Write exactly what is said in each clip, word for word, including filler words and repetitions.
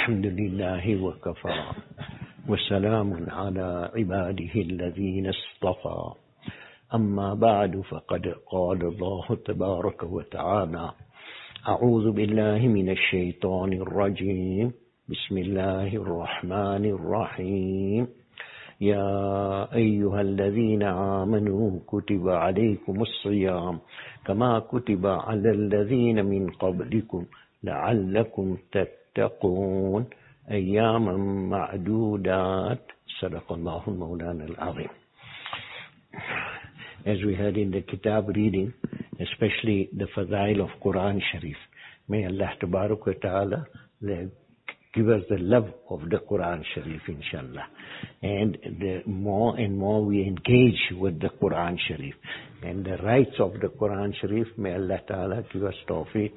الحمد لله وكفى وسلام على عباده الذين اصطفى أما بعد فقد قال الله تبارك وتعالى أعوذ بالله من الشيطان الرجيم بسم الله الرحمن الرحيم يا أيها الذين آمنوا كتب عليكم الصيام كما كتب على الذين من قبلكم لعلكم تتقون أياما معدودات صدق الله مولانا العظيم. As we heard in the Kitab reading, especially the Fadail of Quran Sharif, may Allah Tabarak wa Ta'ala give us the love of the Quran Sharif, inshallah. And the more and more we engage with the Quran Sharif and the rights of the Quran Sharif, may Allah Ta'ala give us tawfiq.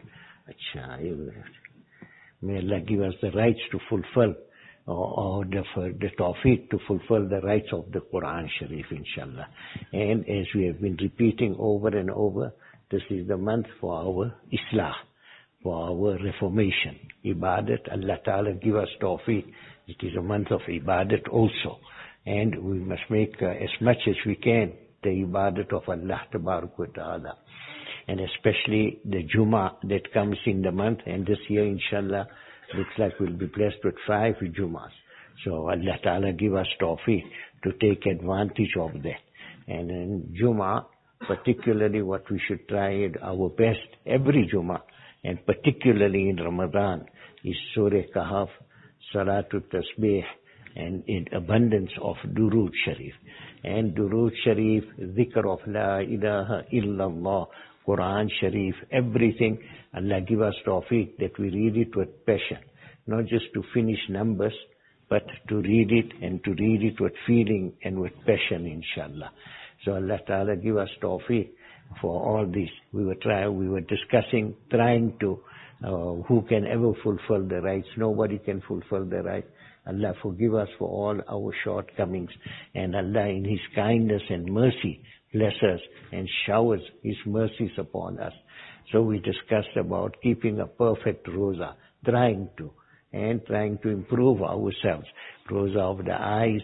May Allah give us the rights to fulfill or, or the, the tawfiq to fulfill the rights of the Quran Sharif, inshallah. And as we have been repeating over and over, this is the month for our Islah, for our reformation, ibadat. Allah Ta'ala give us tawfiq. It is a month of ibadat also. And we must make uh, as much as we can the ibadat of Allah Tabarak wa Ta'ala. And especially the Jummah that comes in the month. And this year, inshallah, looks like we'll be blessed with five Jummahs. So Allah Ta'ala give us tawfiq to take advantage of that. And in Jummah, particularly what we should try our best every Jummah, and particularly in Ramadan, is Surah Kahf, Salatul Tasbih, and in abundance of Durood Sharif. And Durood Sharif, Dhikr of La ilaha illallah, Quran Sharif, everything, Allah give us tawfiq that we read it with passion. Not just to finish numbers, but to read it and to read it with feeling and with passion, inshallah. So Allah Ta'ala give us tawfiq for all this. We were trying, we were discussing, trying to, uh, who can ever fulfill the rights. Nobody can fulfill the rights. Allah forgive us for all our shortcomings. And Allah in His kindness and mercy bless us and showers His mercies upon us. So we discussed about keeping a perfect roza, trying to, and trying to improve ourselves. Roza of the eyes,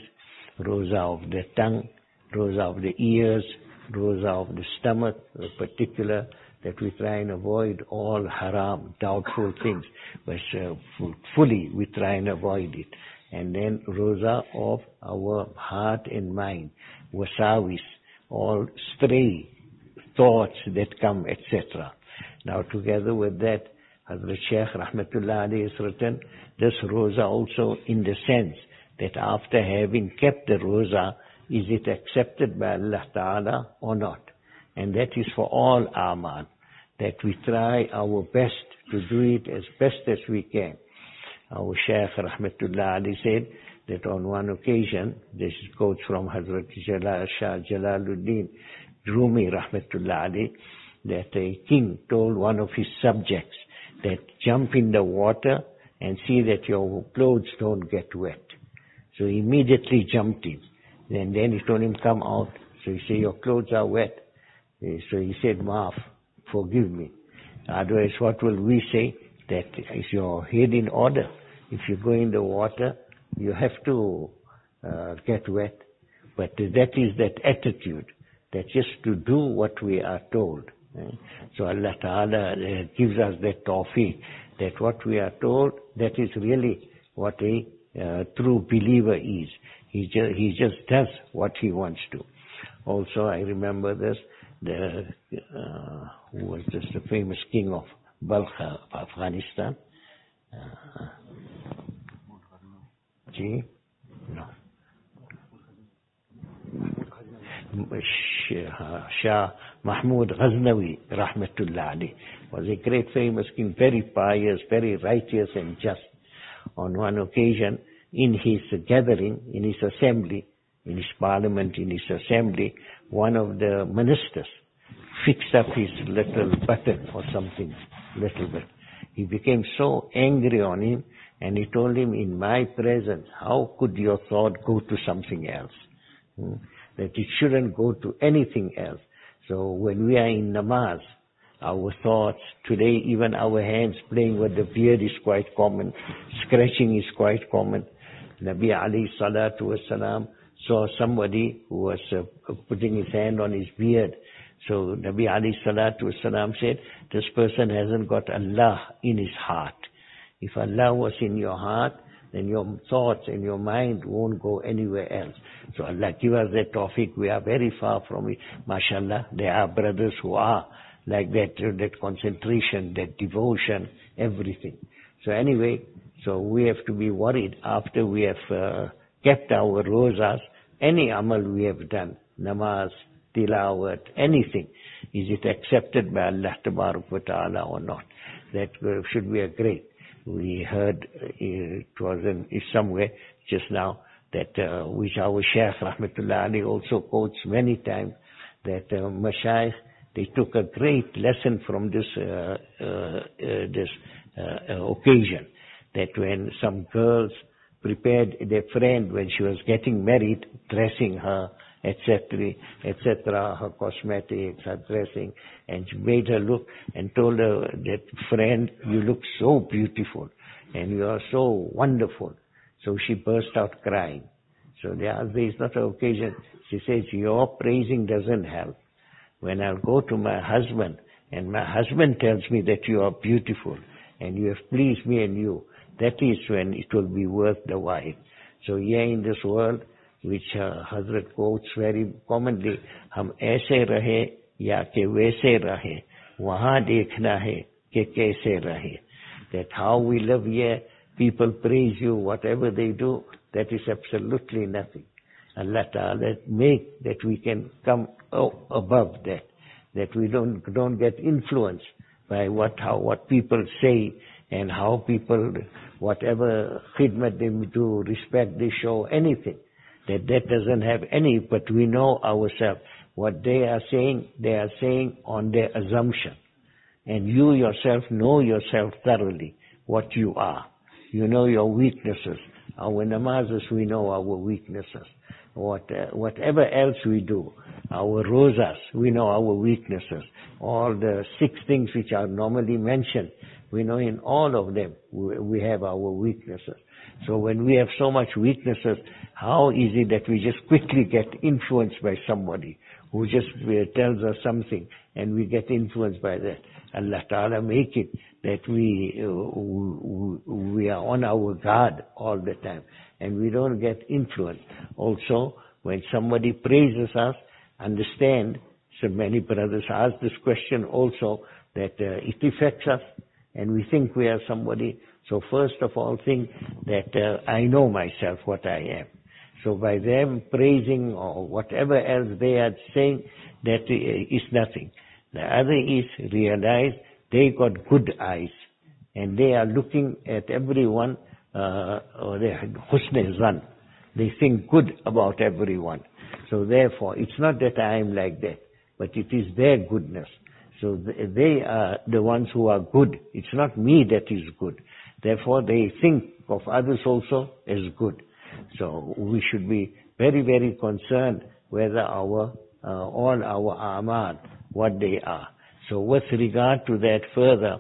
roza of the tongue, roza of the ears, roza of the stomach, in particular, that we try and avoid all haram, doubtful things, but uh, fully we try and avoid it. And then roza of our heart and mind, wasawis, all stray thoughts that come, et cetera. Now together with that, Hazrat Shaykh Rahmatullah alayhi has written this roza also in the sense that after having kept the roza, is it accepted by Allah Ta'ala or not? And that is for all amal, that we try our best to do it as best as we can. Our Shaykh Rahmatullah alayhi said that on one occasion, this is quotes from Hazrat Jalal Shah Jalaluddin Rumi Rahmatullah alayhi, that a king told one of his subjects that jump in the water and see that your clothes don't get wet. So he immediately jumped in. And then he told him, come out. So he said, your clothes are wet. So he said, Maaf, forgive me. Otherwise, what will we say? That is your head in order. If you go in the water, you have to uh, get wet. But that is that attitude, that just to do what we are told. So Allah Ta'ala uh, gives us that tawfiq, that what we are told, that is really what a uh, true believer is. He just, he just does what he wants to. Also, I remember this, the, uh, who was this, the famous king of Balkh, of Afghanistan? Uh, Gee? No. Shah Mahmud Ghaznawi, Rahmatullah alayhi, was a great famous king, very pious, very righteous and just. On one occasion, in his gathering, in his assembly, in his parliament, in his assembly, one of the ministers fixed up his little button or something, little bit. He became so angry on him, and he told him, in my presence, how could your thought go to something else? Hmm? That it shouldn't go to anything else. So when we are in namaz, our thoughts. Today, even our hands playing with the beard is quite common. Scratching is quite common. Nabi alayhi salatu wasalam saw somebody who was uh, putting his hand on his beard. So Nabi alayhi salatu wasalam said, this person hasn't got Allah in his heart. If Allah was in your heart, then your thoughts and your mind won't go anywhere else. So Allah give us that tawfiq. We are very far from it. MashaAllah, there are brothers who are like that, that concentration, that devotion, everything. So anyway, so we have to be worried after we have uh, kept our rozas, any amal we have done, namaz, tilawat, anything, is it accepted by Allah Tabarak wa Ta'ala or not? That uh, should be a great. We heard, uh, it was in somewhere just now, that uh, which our Shaykh Rahmatullah Ali also quotes many times, that uh, Mashayikh, they took a great lesson from this uh, uh, uh, this uh, uh, occasion, that when some girls prepared their friend when she was getting married, dressing her, et cetera, et cetera, her cosmetics, her dressing, and she made her look and told her that, friend, you look so beautiful and you are so wonderful. So she burst out crying. So there is not an occasion. She says, your praising doesn't help. When I'll go to my husband and my husband tells me that you are beautiful and you have pleased me and you, that is when it will be worth the while. So here in this world, which uh, Hazrat quotes very commonly, हम ऐसे रहे या के वैसे रहे, वहाँ देखना है कि कैसे रहे. That how we live here, people praise you, whatever they do, that is absolutely nothing. Allah Ta'ala make that we can come above that, that we don't don't get influenced by what how what people say and how people, whatever khidmat they do, respect they show, anything. That that doesn't have any, but we know ourselves. What they are saying, they are saying on their assumption. And you yourself know yourself thoroughly, what you are. You know your weaknesses. Our namazes, we know our weaknesses. What, uh, whatever else we do, our rozas, we know our weaknesses. All the six things which are normally mentioned, we know in all of them, we, we have our weaknesses. So when we have so much weaknesses, how is it that we just quickly get influenced by somebody who just uh, tells us something and we get influenced by that? Allah Ta'ala make it that we, uh, we are on our guard all the time and we don't get influenced. Also, when somebody praises us, understand, so many brothers ask this question also, that uh, it affects us and we think we are somebody. So first of all, think that uh, I know myself what I am. So by them praising or whatever else they are saying, that uh, is nothing. The other is realize they got good eyes and they are looking at everyone, uh, or they husn zan. They think good about everyone. So therefore, it's not that I am like that, but it is their goodness. So they are the ones who are good. It's not me that is good. Therefore, they think of others also as good. So we should be very, very concerned whether our, uh, all our amal, what they are. So with regard to that further,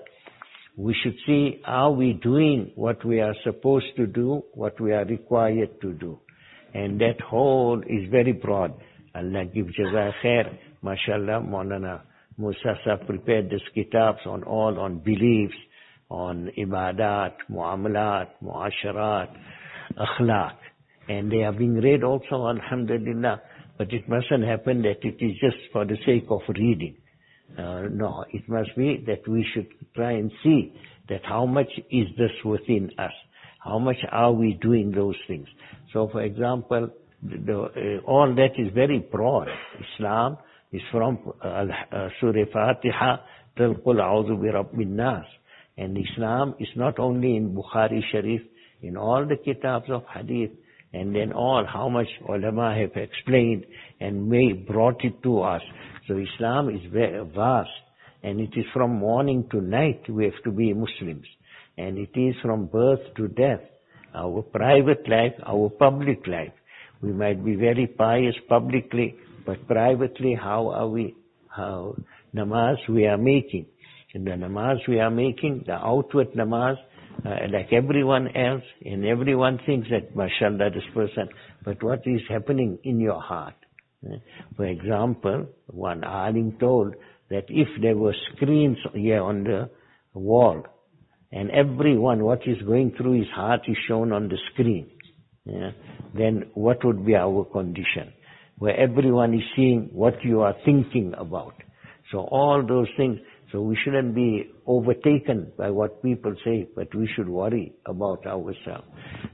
we should see, are we doing what we are supposed to do, what we are required to do? And that whole is very broad. Allah give jaza khair. MashaAllah, Maulana Musa Sahib prepared these kitabs on all, on beliefs, on ibadat, muamalat, muasharat, akhlaq. And they are being read also, alhamdulillah. But it mustn't happen that it is just for the sake of reading. Uh, no, it must be that we should try and see that how much is this within us. How much are we doing those things? So, for example, the, uh, all that is very broad. Islam is from uh, uh, Surah Fatiha till Qul A'udhu bi Rabbin Nas. And Islam is not only in Bukhari Sharif, in all the kitabs of Hadith, and then all how much ulama have explained and made, brought it to us. So Islam is very vast, and it is from morning to night we have to be Muslims. And it is from birth to death, our private life, our public life. We might be very pious publicly, but privately, how are we, how namaz we are making? In the namaz we are making, the outward namaz, uh, like everyone else, and everyone thinks that, mashallah, this person, but what is happening in your heart? Uh, for example, one alim told that if there were screens here on the wall, and everyone, what is going through his heart is shown on the screen, yeah, then what would be our condition? Where everyone is seeing what you are thinking about. So all those things, so we shouldn't be overtaken by what people say, but we should worry about ourselves.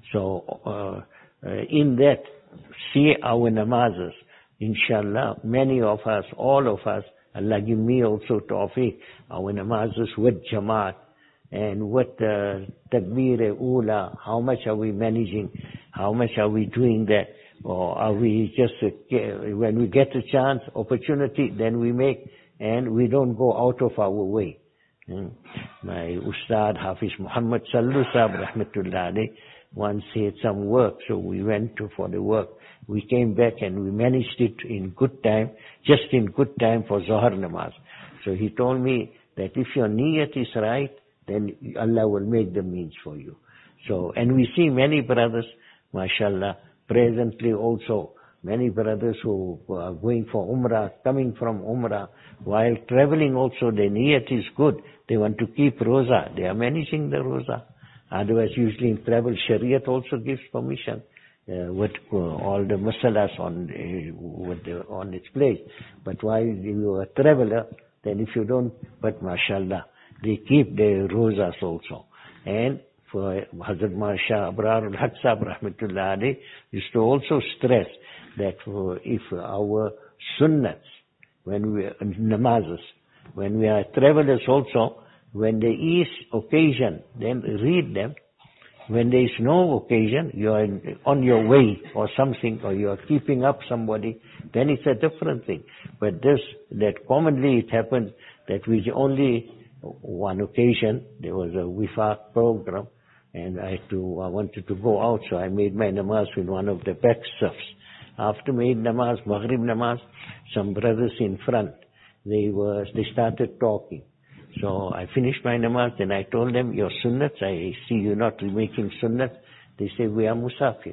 So uh, uh, in that, see our namazes, inshallah, many of us, all of us, Allah give me also tawfiq, our namazes with jamaat, and with uh, takbir ula, how much are we managing, how much are we doing that, or are we just, uh, when we get a chance, opportunity, then we make, and we don't go out of our way. Hmm. My Ustad Hafiz Muhammad Sallu Sahib Rahmatullah alayh once had some work, so we went to for the work. We came back and we managed it in good time, just in good time for Zohar namaz. So he told me that if your niyat is right, then Allah will make the means for you. So, and we see many brothers, mashallah, presently also, many brothers who are going for Umrah, coming from Umrah, while traveling also, their niyat is good. They want to keep Roza. They are managing the Roza. Otherwise, usually in travel, Shariat also gives permission uh, with uh, all the masalas on, uh, with the, on its place. But while you are a traveler, then if you don't, but mashallah, they keep their Rozas also. And for Hazrat Masha Abrar al-Haq Sahib Rahmatullah alayh used to also stress that for if our sunnats, when we namazes, when we are travelers also, when there is occasion, then read them. When there is no occasion, you are on your way or something, or you are keeping up somebody, then it's a different thing. But this, that commonly it happens that we only one occasion, there was a wifaq program, and I had to, I wanted to go out, so I made my namaz in one of the back stuffs. After made namaz, Maghrib namaz, some brothers in front, they were, they started talking. So I finished my namaz, then I told them, your sunnats, I see you not making sunnats. They say, we are musafirs.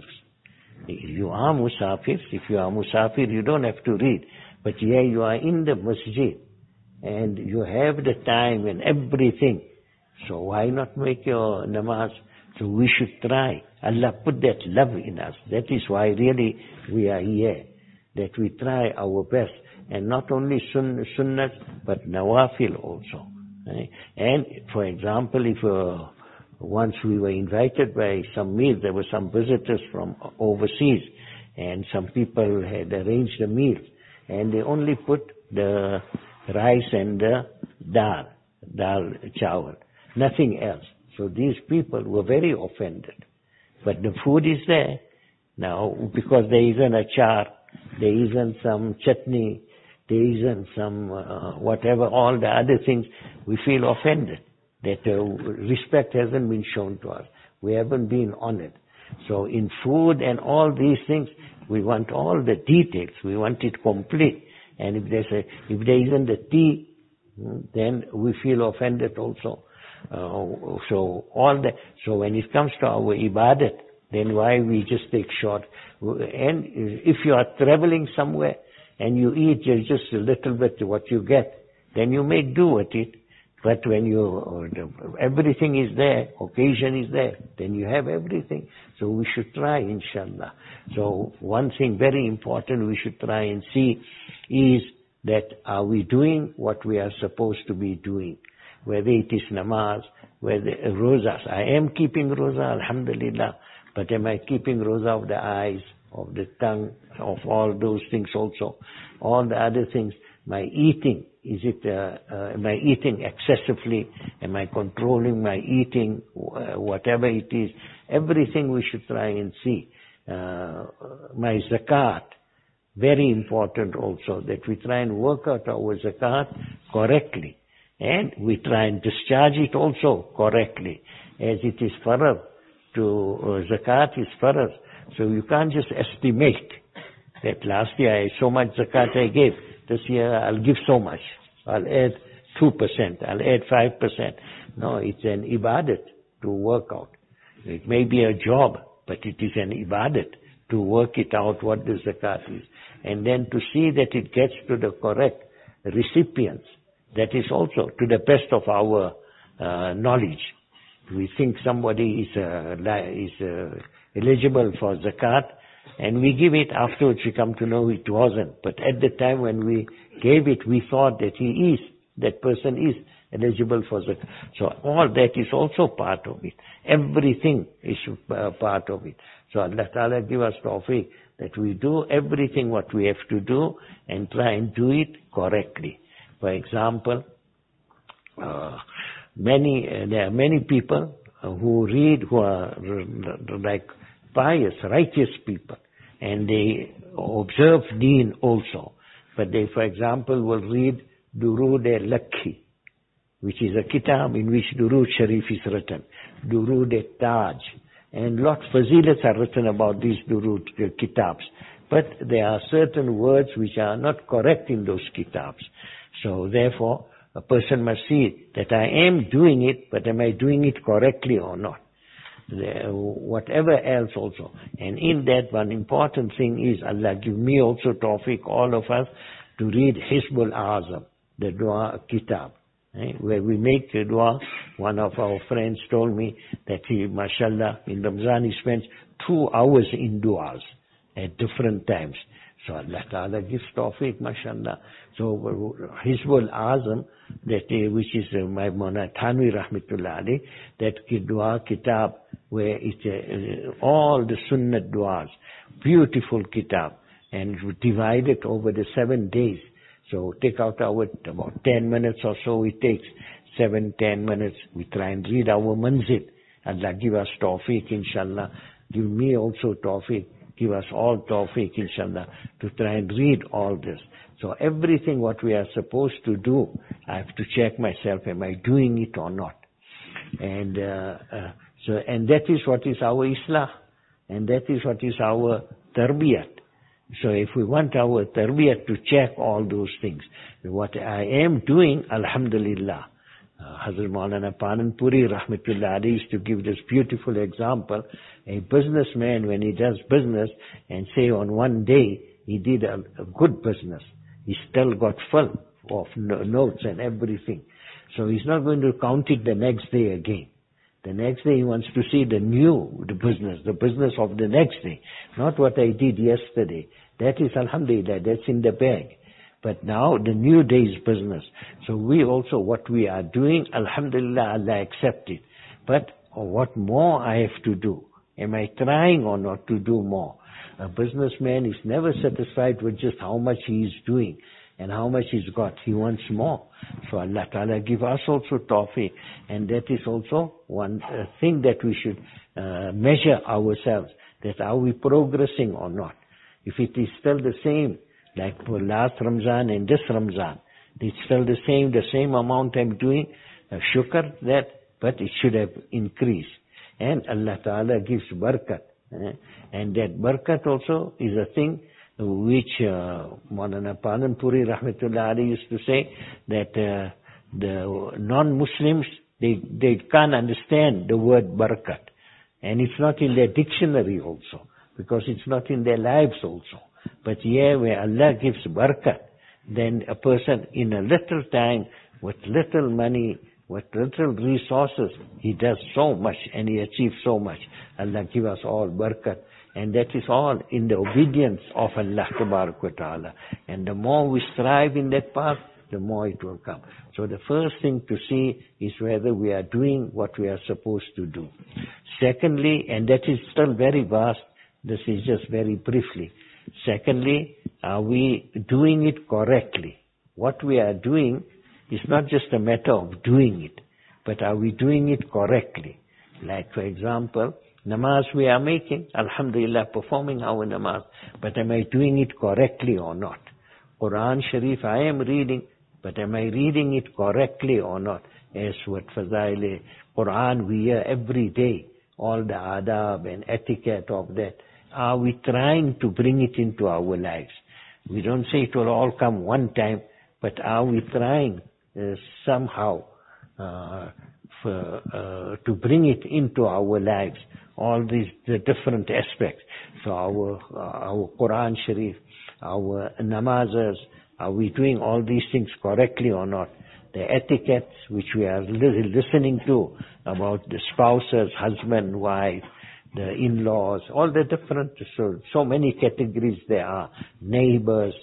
You are musafirs. If you are musafir, you don't have to read. But yeah, you are in the masjid, and you have the time and everything. So why not make your namaz? So we should try. Allah put that love in us. That is why really we are here. That we try our best. And not only sun, sunnat, but nawafil also. Right? And for example, if uh, once we were invited by some meal, there were some visitors from overseas, and some people had arranged a meal, and they only put the rice and the dal, dal chawal, nothing else. So these people were very offended. But the food is there. Now, because there isn't a char, there isn't some chutney, there isn't some uh, whatever, all the other things, we feel offended that uh, respect hasn't been shown to us. We haven't been honored. So in food and all these things, we want all the details. We want it complete. And if there's a, if there isn't a tea, then we feel offended also. Uh, so all that. So when it comes to our ibadat, then why we just take short? And if you are traveling somewhere and you eat just a little bit what you get, then you make do with it. But when you, everything is there, occasion is there, then you have everything. So we should try, inshallah. So one thing very important we should try and see is that are we doing what we are supposed to be doing? Whether it is namaz, whether rozas. I am keeping roza, alhamdulillah. But am I keeping roza of the eyes, of the tongue, of all those things also? All the other things. My eating, is it, uh, uh, am I eating excessively? Am I controlling my eating? Uh, whatever it is. Everything we should try and see. Uh, my zakat, very important also, that we try and work out our zakat correctly. And we try and discharge it also correctly. As it is farad, to uh, zakat is farad. So you can't just estimate that last year I, so much zakat I gave. This year I'll give so much. I'll add two percent, I'll add five percent. No, it's an ibadat to work out. It may be a job, but it is an ibadat to work it out what the zakat is. And then to see that it gets to the correct recipients. That is also to the best of our uh, knowledge. We think somebody is, uh, is uh, eligible for zakat, and we give it. Afterwards we come to know it wasn't. But at the time when we gave it, we thought that he is, that person is eligible for zakat. So all that is also part of it. Everything is uh, part of it. So Allah Ta'ala give us tawfiq that we do everything what we have to do and try and do it correctly. For example, uh, many uh, there are many people uh, who read, who are r- like pious, righteous people, and they observe deen also. But they, for example, will read Durood al-Lakhi, which is a kitab in which Durood Sharif is written, Durood al-Taj, and lot of fazilats are written about these Durood uh, kitabs. But there are certain words which are not correct in those kitabs. So therefore, a person must see that I am doing it, but am I doing it correctly or not? The, whatever else also. And in that, one important thing is, Allah give me also tawfiq, all of us, to read Hizbul Azam, the dua kitab, eh, where we make a dua. One of our friends told me that he, mashallah, in Ramzan he spends two hours in duas at different times. So Allah Ta'ala gives tawfiq, mashallah. So Hizbul Azam, that uh, which is uh, my Mawlana Thanwi Rahmatullah Ali, that dua kitab, where it's uh, all the sunnah duas, beautiful kitab, and divide it over the seven days. So take out our, about ten minutes or so it takes, seven, ten minutes, we try and read our manzil. Allah give us tawfiq, inshallah. Give me also tawfiq. Give us all tawfiq, inshallah, to try and read all this. So everything what we are supposed to do, I have to check myself, am I doing it or not? And uh, uh, so, and that is what is our islah, and that is what is our tarbiyat. So if we want our tarbiyat to check all those things, what I am doing, alhamdulillah. Uh, Hazrat Maulana Pananpuri Rahmatullah Ali used to give this beautiful example. A businessman, when he does business, and say on one day he did a, a good business, he still got full of no, notes and everything. So he's not going to count it the next day again. The next day he wants to see the new, the business, the business of the next day, not what I did yesterday. That is alhamdulillah, that's in the bag. But now the new day's business. So we also, what we are doing, alhamdulillah, Allah accept it. But what more I have to do? Am I trying or not to do more? A businessman is never satisfied with just how much he is doing and how much he's got. He wants more. So Allah Ta'ala give us also tawfiq. And that is also one uh, thing that we should uh, measure ourselves, that are we progressing or not? If it is still the same, like for last Ramzan and this Ramzan, it's still the same, the same amount I'm doing, uh, shukr that, but it should have increased. And Allah Ta'ala gives barakat. Eh? And that barakat also is a thing which uh, Maulana Pananpuri Rahmatullah Ali used to say, that uh, the non-Muslims, they, they can't understand the word barakat. And it's not in their dictionary also, because it's not in their lives also. But here where Allah gives barakat, then a person in a little time, with little money, with little resources, he does so much and he achieves so much. Allah give us all barakat. And that is all in the obedience of Allah Ta'ala. And the more we strive in that path, the more it will come. So the first thing to see is whether we are doing what we are supposed to do. Secondly, and that is still very vast, this is just very briefly. Secondly, are we doing it correctly? What we are doing is not just a matter of doing it, but are we doing it correctly? Like, for example, namaz we are making, alhamdulillah, performing our namaz, but am I doing it correctly or not? Quran Sharif I am reading, but am I reading it correctly or not? As what Fazail Quran we hear every day, all the adab and etiquette of that. Are we trying to bring it into our lives? We don't say it will all come one time, but are we trying uh, somehow uh, for, uh, to bring it into our lives, all these the different aspects. So our uh, our Quran Sharif, our namazas, are we doing all these things correctly or not? The etiquettes which we are li- listening to about the spouses, husband, wife, the in-laws, all the different, so, so many categories there are, neighbors,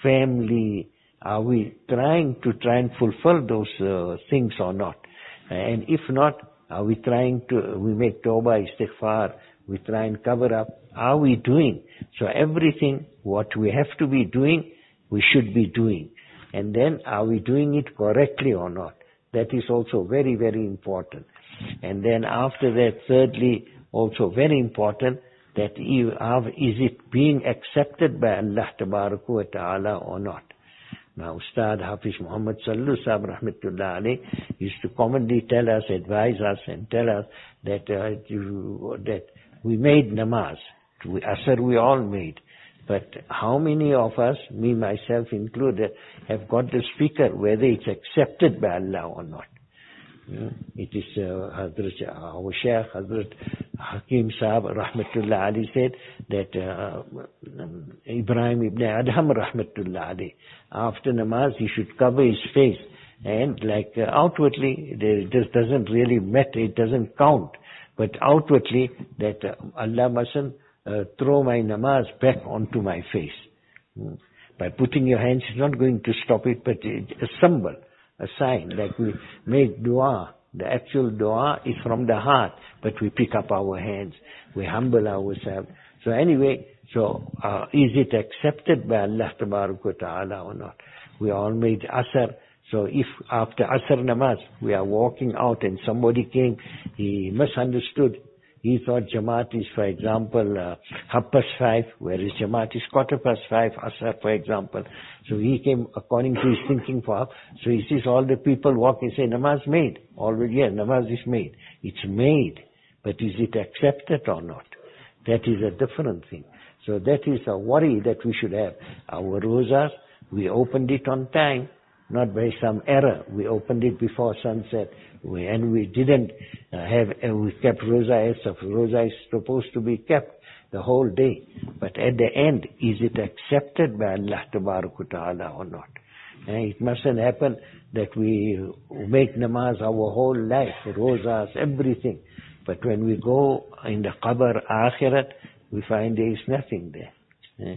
family. Are we trying to try and fulfill those uh, things or not? And if not, are we trying to, we make tawbah, istighfar, we try and cover up. Are we doing? So everything what we have to be doing, we should be doing. And then are we doing it correctly or not? That is also very, very important. And then after that, thirdly, also very important, that you have, is it being accepted by Allah Tabaraka wa Ta'ala or not? Now, Ustad Hafiz Muhammad Sallu Sahib Rahmatullah Alayh used to commonly tell us, advise us and tell us that, uh, you, that we made namaz. We, Asr we all made. But how many of us, me myself included, have got the speaker whether it's accepted by Allah or not? Mm. It is uh, Hazrat, our Shaykh, Hazrat Hakim Sahib Rahmatullah Ali said that uh, um, Ibrahim ibn Adham Rahmatullah Ali, after namaz he should cover his face, and like uh, outwardly it just doesn't really matter, it doesn't count, but outwardly that uh, Allah mustn't uh, throw my namaz back onto my face. Mm. By putting your hands, it's not going to stop it, but it, a symbol, a sign, like we make dua. The actual dua is from the heart, but we pick up our hands, we humble ourselves. So anyway, so uh, is it accepted by Allah Tabaraka wa Ta'ala or not? We all made Asr. So if after Asr namaz, we are walking out and somebody came, he misunderstood. He thought Jamaat is, for example, uh, half past five, whereas Jamaat is quarter past five, Asr, for example. So he came according to his thinking for half. So he sees all the people walking, say, namaz made. Already, yeah, namaz is made. It's made. But is it accepted or not? That is a different thing. So that is a worry that we should have. Our rozas, we opened it on time, not by some error. We opened it before sunset. We, and we didn't uh, have, uh, we kept roza as of roza is supposed to be kept the whole day. But at the end, is it accepted by Allah Tabaraka Ta'ala or not? And it mustn't happen that we make namaz our whole life, rozas, everything. But when we go in the qabr, akhirat, we find there is nothing there.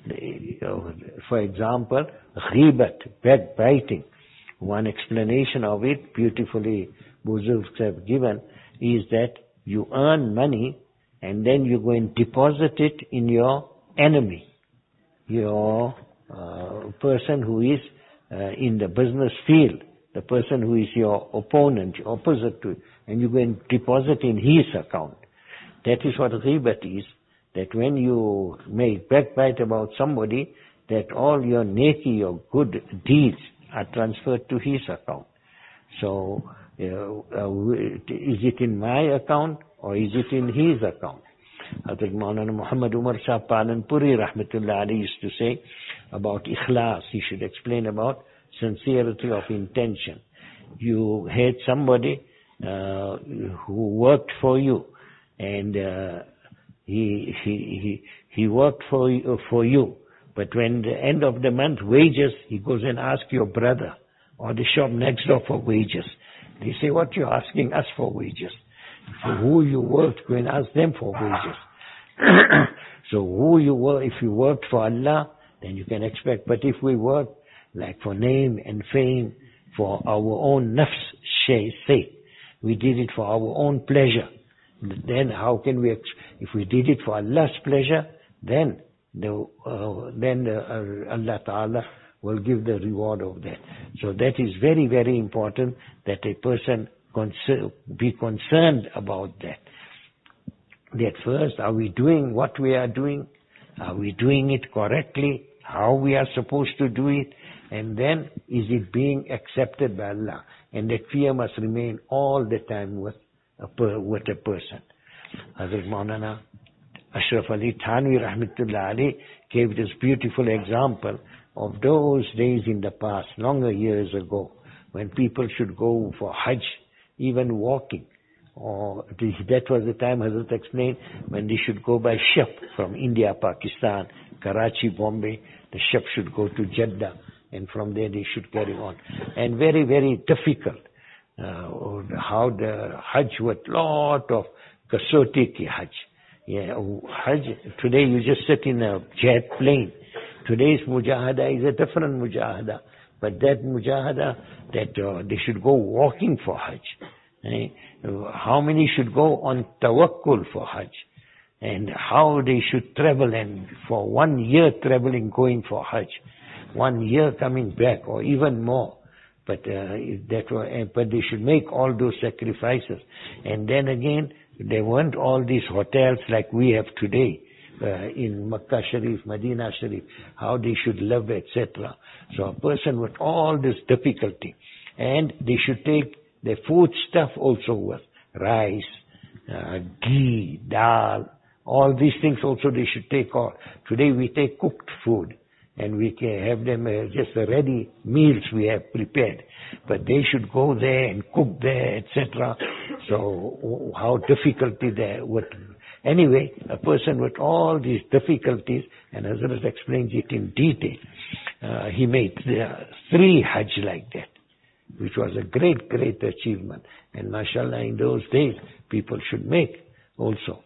For example, ghibat, backbiting. One explanation of it, beautifully Buzurgs have given, is that you earn money and then you go and deposit it in your enemy, your uh, person who is uh, in the business field, the person who is your opponent, opposite to you, and you go and deposit in his account. That is what ghibat is, that when you make backbite about somebody, that all your neki, your good deeds are transferred to his account. So, uh, uh, is it in my account or is it in his account? Hazrat Maulana Muhammad Umar Shah Palanpuri Rahmatullah Ali used to say about ikhlas, he should explain about sincerity of intention. You had somebody uh, who worked for you, and uh, he, he, he, he worked for you, for you. But when the end of the month, wages, he goes and asks your brother or the shop next door for wages. They say, what you're asking us for wages? For who you worked, go and ask them for wages. So who you work, if you worked for Allah, then you can expect. But if we work like for name and fame, for our own nafs sake, we did it for our own pleasure, then how can we, if we did it for Allah's pleasure, then the, uh, then uh, Allah Ta'ala will give the reward of that. So that is very, very important that a person concer- be concerned about that. That first, are we doing what we are doing? Are we doing it correctly? How we are supposed to do it? And then, is it being accepted by Allah? And that fear must remain all the time with a, per- with a person. Hazrat Maulana Ashraf Ali Thanvi Rahmatullah Ali gave this beautiful example of those days in the past, longer years ago, when people should go for Hajj, even walking, or that was the time Hazrat explained when they should go by ship from India, Pakistan, Karachi, Bombay, the ship should go to Jeddah, and from there they should carry on. And very, very difficult. Uh, how the Hajj with lot of kasoti ki Hajj. Yeah, Hajj, today you just sit in a jet plane. Today's mujahada is a different mujahada. But that mujahada, that uh, they should go walking for Hajj. Eh? How many should go on tawakkul for Hajj? And how they should travel, and for one year traveling, going for Hajj. One year coming back, or even more. But uh, that were, but they should make all those sacrifices. And then again, there weren't all these hotels like we have today. Uh, in Makkah Sharif, Medina Sharif, how they should live, et cetera. So a person with all this difficulty, and they should take their food stuff also with rice, uh, ghee, dal, all these things also they should take all. Today we take cooked food, and we can have them uh, just the ready meals we have prepared. But they should go there and cook there, et cetera. So how difficulty there would. Anyway, a person with all these difficulties, and Hazrat explains it in detail, uh, he made uh, three Hajj like that, which was a great, great achievement. And mashallah, in those days, people should make also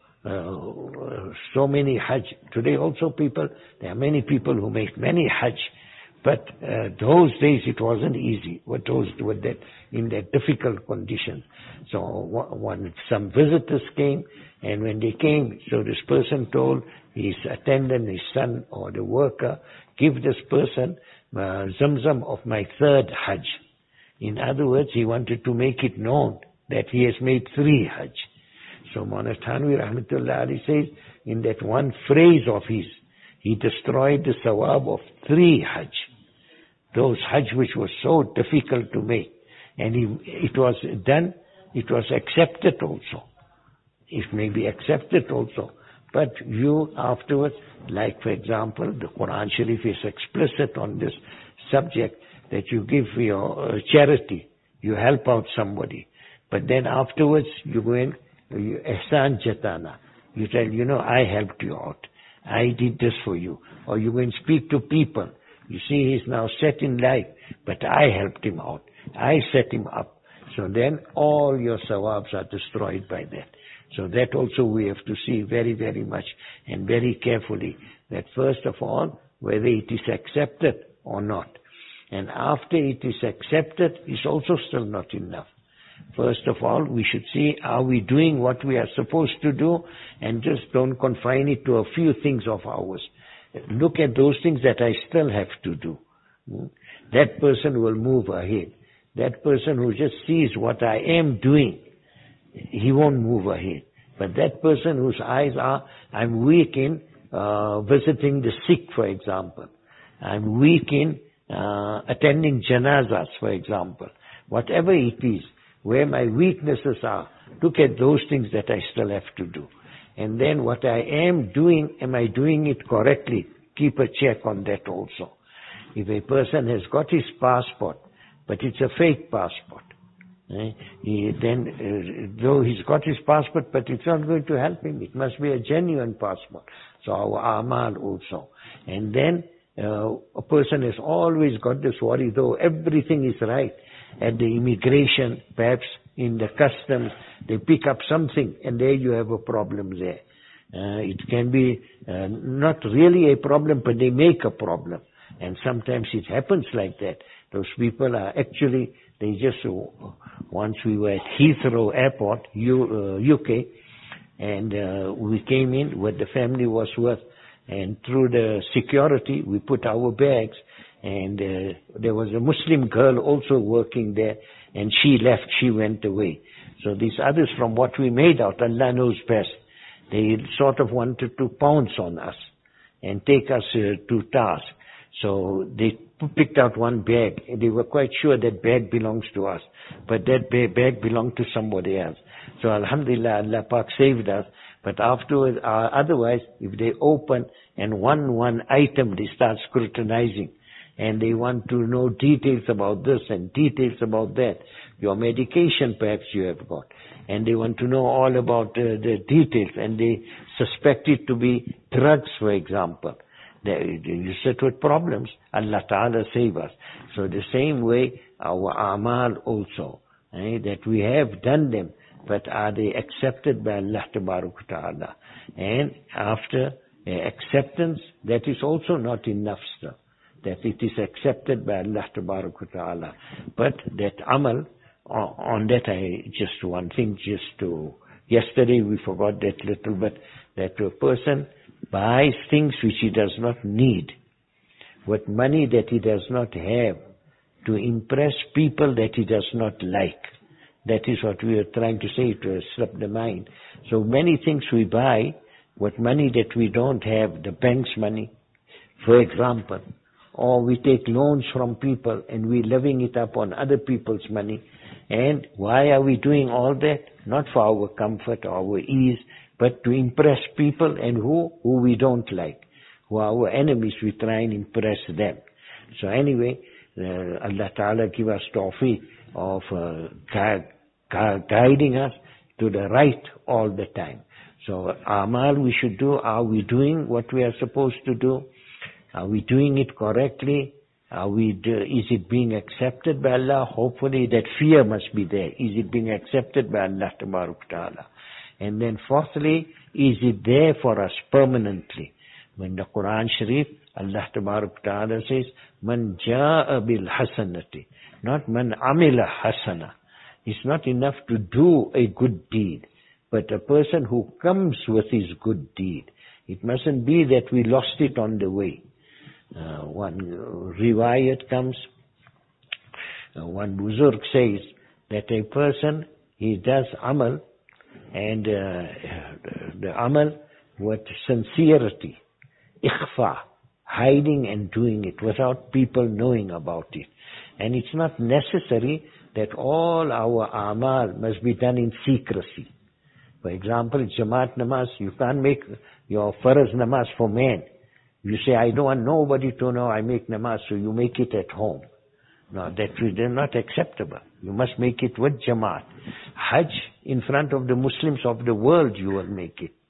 uh, so many Hajj. Today also people, there are many people who make many Hajj, but uh, those days it wasn't easy with those, with that, in that difficult conditions. So one, some visitors came, and when they came, so this person told his attendant, his son or the worker, give this person uh, Zamzam of my third Hajj. In other words, he wanted to make it known that he has made three Hajj. So Maulana Thanvi Rahmatullah Ali says, in that one phrase of his, he destroyed the sawab of three Hajj. Those Hajj which was so difficult to make. And he, it was done, it was accepted also. It may be accepted also. But you afterwards, like for example, the Quran Sharif is explicit on this subject, that you give your uh, charity, you help out somebody. But then afterwards, you go in, you ihsan jatana. You tell, you know, I helped you out. I did this for you. Or you go and speak to people. You see, he's now set in life, but I helped him out. I set him up. So then all your sawabs are destroyed by that. So that also we have to see very, very much and very carefully, that first of all, whether it is accepted or not. And after it is accepted, it's also still not enough. First of all, we should see, are we doing what we are supposed to do, and just don't confine it to a few things of ours. Look at those things that I still have to do. That person will move ahead. That person who just sees what I am doing, he won't move ahead. But that person whose eyes are, I'm weak in uh, visiting the sick, for example. I'm weak in uh, attending janazas, for example. Whatever it is, where my weaknesses are, look at those things that I still have to do. And then what I am doing, am I doing it correctly? Keep a check on that also. If a person has got his passport, but it's a fake passport, eh, he then, uh, though he's got his passport, but it's not going to help him. It must be a genuine passport. So our amal also. And then uh, a person has always got this worry, though everything is right. At the immigration, perhaps in the customs, they pick up something, and there you have a problem there. Uh, it can be uh, not really a problem, but they make a problem. And sometimes it happens like that. Those people are actually, they just, once we were at Heathrow Airport, U, uh, U K, and uh, we came in, where the family was with, and through the security, we put our bags, and uh, there was a Muslim girl also working there, and she left, she went away. So these others, from what we made out, Allah knows best, they sort of wanted to pounce on us and take us uh, to task. So they picked out one bag, and they were quite sure that bag belongs to us, but that bag belonged to somebody else. So alhamdulillah, Allah Pak saved us. But afterwards, uh, otherwise, if they open and one, one item, they start scrutinizing. and they want to know details about this and details about that. Your medication perhaps you have got, and they want to know all about uh, the details, and they suspect it to be drugs, for example. They, you sit with problems. Allah Ta'ala save us. So the same way, our amal also, eh, that we have done them, but are they accepted by Allah Ta'ala? And after uh, acceptance, that is also not enough, sir, that it is accepted by Allah Ta'ala. But that amal, on, on that I just one thing, just to, yesterday we forgot that little bit, that a person buys things which he does not need, with money that he does not have, to impress people that he does not like. That is what we are trying to say, to slip the mind. So many things we buy with money that we don't have, the bank's money, for example, or we take loans from people and we're living it up on other people's money. And why are we doing all that? Not for our comfort or our ease, but to impress people, and who? Who we don't like. Who are our enemies, we try and impress them. So anyway, uh, Allah Ta'ala give us tawfiq of uh, gu- gu- guiding us to the right all the time. So amal we should do, are we doing what we are supposed to do? Are we doing it correctly? Are we do, is it being accepted by Allah? Hopefully that fear must be there. Is it being accepted by Allah Ta'ala? And then fourthly, is it there for us permanently? When the Quran Sharif, Allah Ta'ala says, Man ja'a bil hasanati, not man amila hasana. It's not enough to do a good deed, but a person who comes with his good deed. It mustn't be that we lost it on the way. Uh, one riwayat comes, uh, one buzurg says that a person, he does amal, and uh, the amal with sincerity, ikhfa, hiding and doing it without people knowing about it. And it's not necessary that all our amal must be done in secrecy. For example, Jamaat namaz, you can't make your farz namaz for men. You say, I don't want nobody to know I make namaz, so you make it at home. No, that is not acceptable. You must make it with Jamaat. Hajj, in front of the Muslims of the world, you will make it.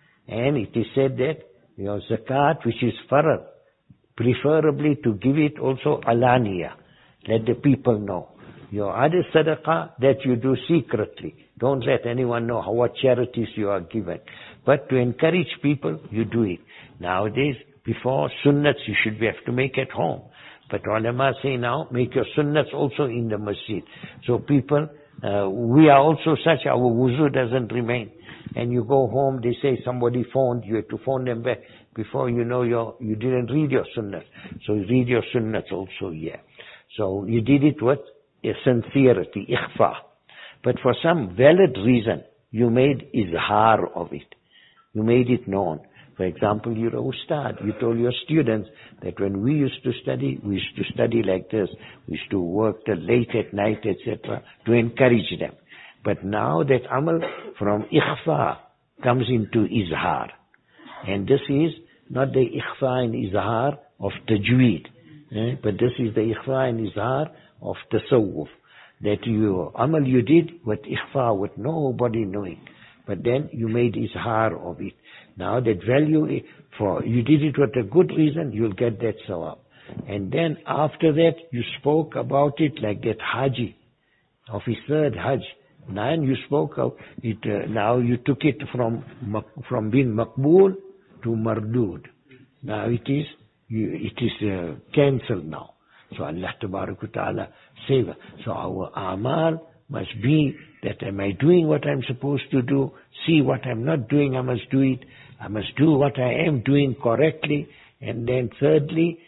And it is said that your zakat, which is farad, preferably to give it also alaniya. Let the people know. Your other sadaqah, that you do secretly. Don't let anyone know how, what charities you are given. But to encourage people, you do it. Nowadays, before sunnats, you should have to make at home. But ulama say now, make your sunnats also in the masjid. So people, uh, we are also such, our wuzu doesn't remain. And you go home, they say somebody phoned, you have to phone them back. Before you know your, you didn't read your sunnats. So you read your sunnats also here. So you did it with a sincerity, ikhfa. But for some valid reason, you made izhar of it. You made it known. For example, you're a ustad. You told your students that when we used to study, we used to study like this. We used to work till late at night, et cetera, to encourage them. But now that amal from ikhfa comes into izhar. And this is not the ikhfa and izhar of tajweed, eh? But this is the ikhfa and izhar of tasawwuf. That you, amal you did with ikhfa, with nobody knowing. But then you made izhar of it. Now that value, for you did it with a good reason, you'll get that sawab. And then after that, you spoke about it like that Haji of his third Hajj. Now you spoke of it, uh, now you took it from from being maqbool to mardud. Now it is, you, it is uh, cancelled now. So Allah Ta'ala save us. So our amal must be that, am I doing what I'm supposed to do? See what I'm not doing, I must do it. I must do what I am doing correctly. And then thirdly,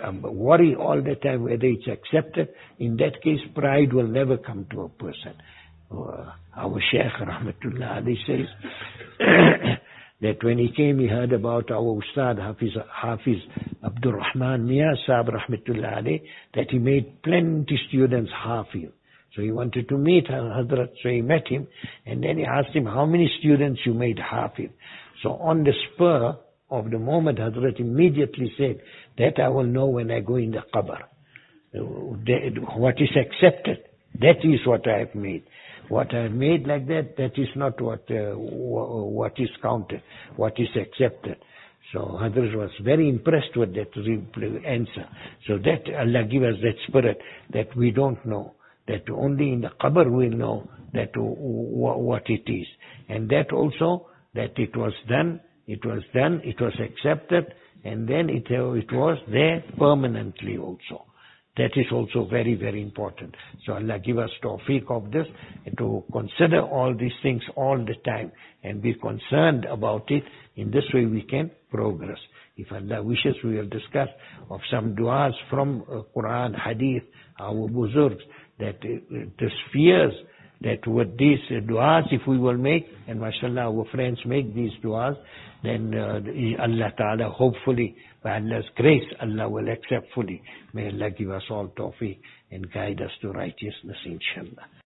worry all the time whether it's accepted. In that case, pride will never come to a person. Uh, our Shaykh Rahmatullah Ali says that when he came, he heard about our Ustad Hafiz, Hafiz Abdul Rahman Mia Sahib Rahmatullah Ali, that he made plenty students Hafiz. So he wanted to meet Hazrat, so he met him, and then he asked him, how many students you made Hafiz? So on the spur of the moment, Hazrat immediately said That I will know when I go in the qabr. What is accepted, that is what I have made. What I have made like that, that is not what uh, what is counted, what is accepted. So Hazrat was very impressed with that answer. So that Allah give us that spirit that we don't know, that only in the qabr we know that what it is. And that also, that it was done, it was done, it was accepted, and then it, it was there permanently also. That is also very, very important. So Allah give us tawfiq of this, and to consider all these things all the time and be concerned about it. In this way we can progress. If Allah wishes, we will discuss of some du'as from uh, Quran, Hadith, our Buzurgs, that uh, the spheres that with these uh, du'as, if we will make, and mashallah our friends make these du'as, then uh, Allah Ta'ala, hopefully, by Allah's grace, Allah will accept fully. May Allah give us all tawfiq and guide us to righteousness, inshallah.